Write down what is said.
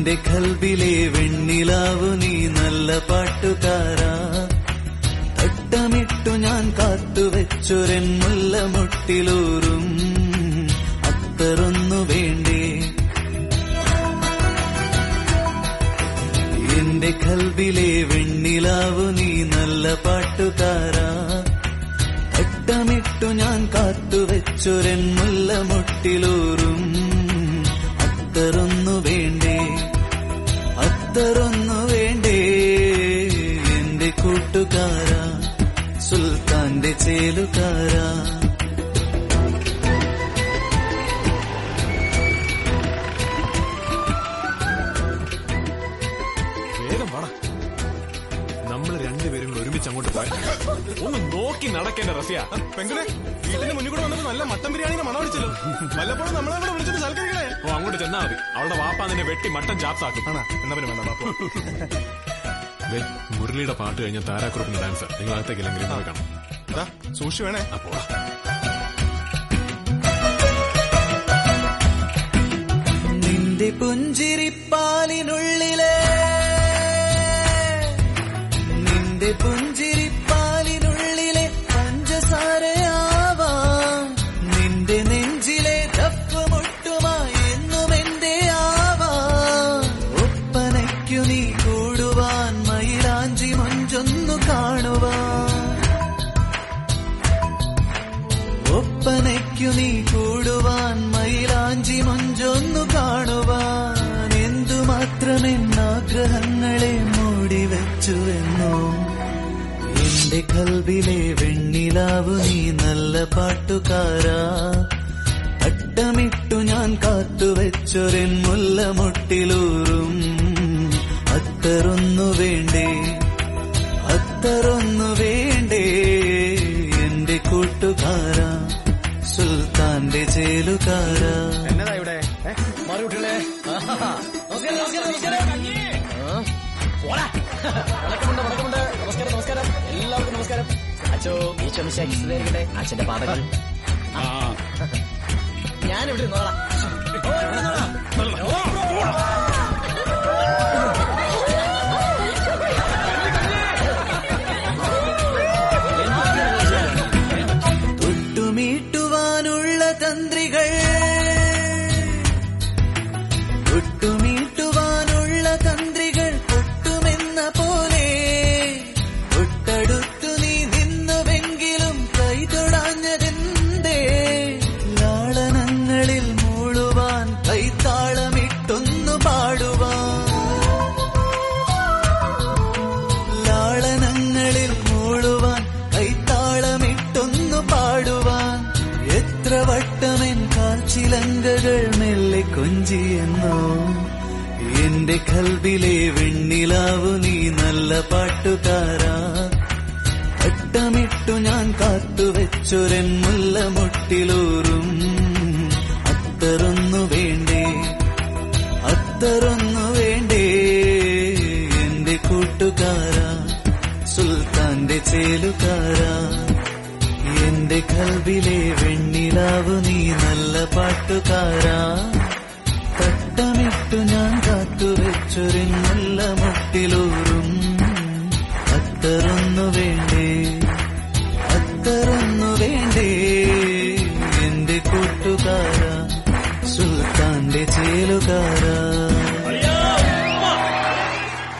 എന്റെ കൽബിലെ വെണ്ണിലാവു നീ നല്ല പാട്ടുകാരാ. തട്ടമിട്ടു ഞാൻ കാത്തുവെച്ചൊരൻ മുല്ലമൊട്ടിലൂറും അത്തറൊന്നു വേണ്ടേ. എന്റെ കൽബിലെ വെണ്ണിലാവു നീ നല്ല പാട്ടുകാരാ. തട്ടമിട്ടു ഞാൻ കാത്തുവെച്ചൊരൻ മുല്ലമൊട്ടിലൂറും അത്തറൊന്നു വേണ്ടേ, അത്തറൊന്നു വേണ്ടേ. എന്റെ കൂട്ടുകാരാ, സുൽത്താന്റെ ചേലുകാരാ. നമ്മൾ രണ്ടുപേരും ഒരുമിച്ച് അങ്ങോട്ട് പോയി ഒന്ന് നോക്കി നടക്കേണ്ട റസിയ. പെങ്ങളെ, വീട്ടിന്റെ മുന്നിൽ കൂടെ വന്നിട്ട് നല്ല മട്ടൻ ബിരിയാണിയുടെ മണം അടിച്ചല്ലോ. വല്ലപ്പോഴും നമ്മളെ കൂടെ വിളിച്ചിട്ട് സൽക്കരിക്കണേ. ഓ, അങ്ങോട്ട് ചെന്നാ മതി. അവളുടെ വാപ്പ നിന്നെ വെട്ടി മട്ടൻ ചാപ്സാക്കും. ആണോ? എന്നാ പിന്നെ വേണ്ട ബാപ്പു. മുരളിയുടെ പാട്ട് കഴിഞ്ഞ താരാക്കുറപ്പിന്റെ ഡാൻസ് നിങ്ങൾ അകത്തേക്കില്ലെങ്കിൽ കാണാം. സൂക്ഷിച്ചു വേണേ. അപ്പോ നിന്റെ പുഞ്ചിരിപ്പാലിനുള്ളിലെ, നിന്റെ പുഞ്ചിരിപ്പാലിനുള്ളിലെ പഞ്ചസാരയാവാം. നിന്റെ നെഞ്ചിലെ തപ്പുമുട്ടുമായി എന്നും എന്റെ ആവാം. ഒപ്പനയ്ക്കു നീ കൂടുവാൻ, മയിലാഞ്ചി മൊഞ്ചൊന്നു കാണുവാൻ. ഒപ്പനയ്ക്കു നീ കൂടുവാൻ, മയിലാഞ്ചി മൊഞ്ചൊന്നു കാണുവാൻ. എന്തുമാത്രമെന്നാഗ്രഹങ്ങളെ മൂടിവെച്ചുവെന്നോ. എന്റെ കൽബിലെ വെണ്ണിലാവു നീ നല്ല പാട്ടുകാരാ. തട്ടമിട്ടു ഞാൻ കാത്തുവെച്ചൊരൻ മുല്ലമൊട്ടിലൂറും അത്തറൊന്നു വേണ്ടേ, അത്തറൊന്നു വേണ്ടേ. എന്റെ കൂട്ടുകാരാ, സുൽത്താന്റെ ചേലുകാരാ. എന്നതാ ഇവിടെ മാറി കുട്ടികളെ? നമസ്കാരം നമസ്കാരം നമസ്കാരം. വണക്കമുണ്ട് വണക്കമുണ്ട്. നമസ്കാരം നമസ്കാരം. എല്ലാവർക്കും നമസ്കാരം. അച്ഛോ ഈ ചുമശാക്കിയിരിക്കട്ടെ. അച്ഛന്റെ പാതകൾ ഞാനിവിടെ നോളാം. തൊട്ടുമീട്ടുവാനുള്ള തന്ത്രികൾ, തൊട്ടുമീട്ടുവാനുള്ള തന്ത്രികൾ പൊട്ടുമെന്ന പോലെ തൊട്ടടുത്തു നീ നിന്നുവെങ്കിലും കൈതൊടാഞ്ഞതെന്തേ. ലാളനങ്ങളിൽ മൂളുവാൻ, കൈത്താളമിട്ടൊന്നു പാടുവാൻ. ലാളനങ്ങളിൽ മൂളുവാൻ, കൈത്താളമിട്ടൊന്നു പാടുവാൻ. എത്ര വട്ടമെൻ കാൽച്ചിലങ്കകൾ മെല്ലെ കൊഞ്ചിയെന്നോ. എന്റെ കൽബിലെ വെണ്ണിലാവു നീ നല്ല പാട്ടുകാരാ. തട്ടമിട്ടു ഞാൻ കാത്തുവെച്ചൊരൻ മുല്ലമൊട്ടിലൂറും അത്തറൊന്നു വേണ്ടേ, അത്തറൊന്നു വേണ്ടേ. എന്റെ കൂട്ടുകാരാ, സുൽത്താന്റെ ചേലുകാരാ. എന്റെ കൽബിലെ വെണ്ണിലാവു നീ നല്ല പാട്ടുകാരാ. തട്ടമിട്ടു ഞാൻ കാത്തുവെച്ചൊരു മുല്ലമൊട്ടിലൂറും അത്തറൊന്നു വേണ്ടേ, അത്തറൊന്നു വേണ്ടേ. എന്റെ കൂട്ടുകാരാ, സുൽത്താന്റെ ചേലുകാരാ.